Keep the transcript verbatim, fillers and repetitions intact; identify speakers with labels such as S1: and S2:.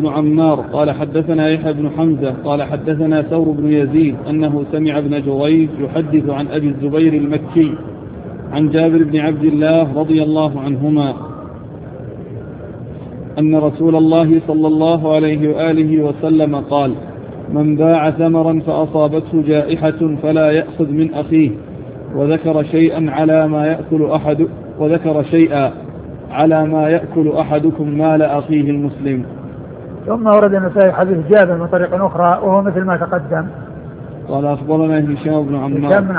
S1: بن عمار قال حدثنا يحيى بن حمزة قال حدثنا ثور بن يزيد أنه سمع ابن جريج يحدث عن أبي الزبير المكي عن جابر بن عبد الله رضي الله عنهما أن رسول الله صلى الله عليه وآله وسلم قال: من باع ثمرا فأصابته جائحة فلا يأخذ من أخيه، وذكر شيئا على ما يأكل أحد وذكر شيئا على ما يأكل أحدكم مال أخيه المسلم.
S2: ثم ورد النسائي حديث جابر من طريق أخرى وهو مثل ما تقدم.
S1: قال أخبرنا هشام بن عمار